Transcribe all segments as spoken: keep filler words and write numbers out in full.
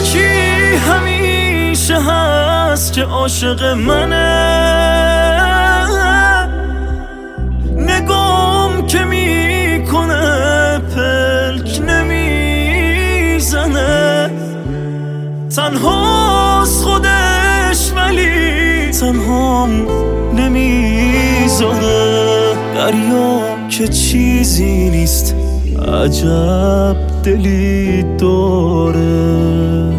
یکی همیشه هست که عاشق منه، نگام که میکنه پلک نمیزنه، تنهاست خودش ولی تنهام نمیذاره. دریا که چیزی نیست عجب دلی داره.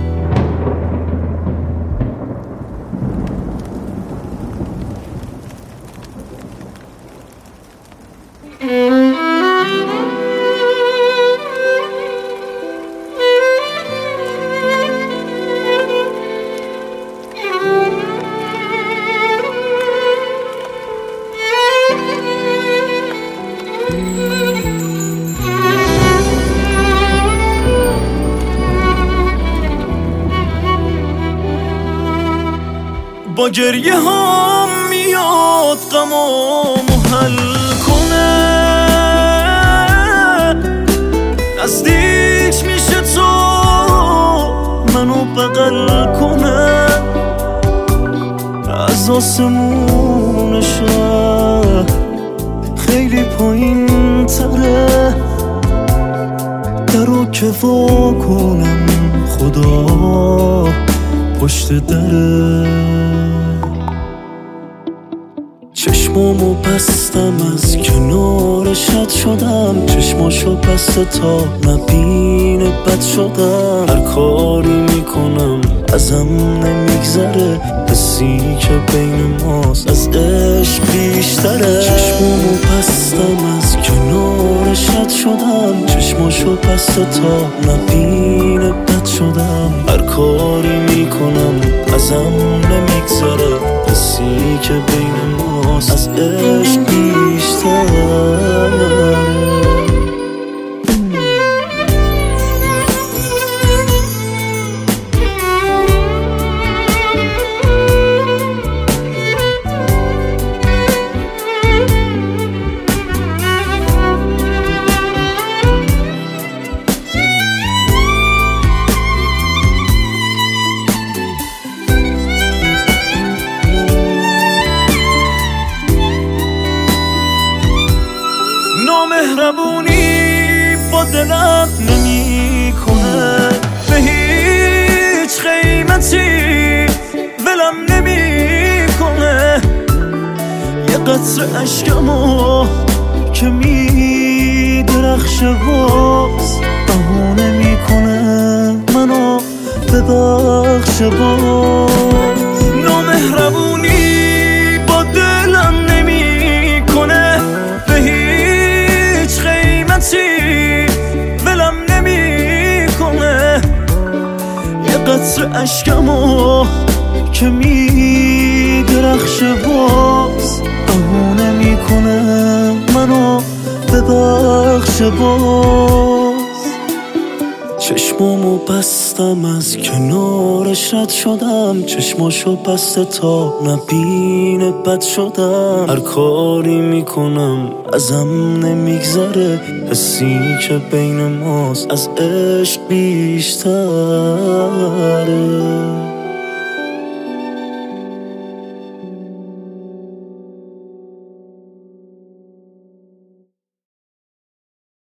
با گریه هم میاد غمامو حل کنه، نزدیک میشه تو منو بغل کنه، از آسمون شهر خیلی پایین تره، درو که وا کنم خدا پشت دره. چشمامو بستم از کنارش رد شدم، چشماشو بسته تا نبینه بد شدم، هر کاری میکنم ازم نمیگذره، حسی که بین ماست از عشق بیشتره. چشمامو بستم از کنارش رد شدم، چشماشو بسته تا نبینه بد شدم، هر کاری میکنم ازم نمیگذره، حسی که بین ماست از عشق بیشتره. مهربونی با دلم نمی کنه، به هیچ قیمتی ولم نمی کنه، یه قطره عشقمو که می درخشه باز بهونه می کنه منو ببخشه باز. نامهربونی با دلم نمی کنه، به هیچ قیمتی ولم نمی کنه، یه قطره عشقمو که می درخشه باز بهونه می کنه منو ببخشه باز. چشمامو بستم از کنارش رد شدم، چشماشو بسته تا نبینه بد شدم، هر کاری میکنم ازم نمیگذره، حسی که بین ماست از عشق بیشتره.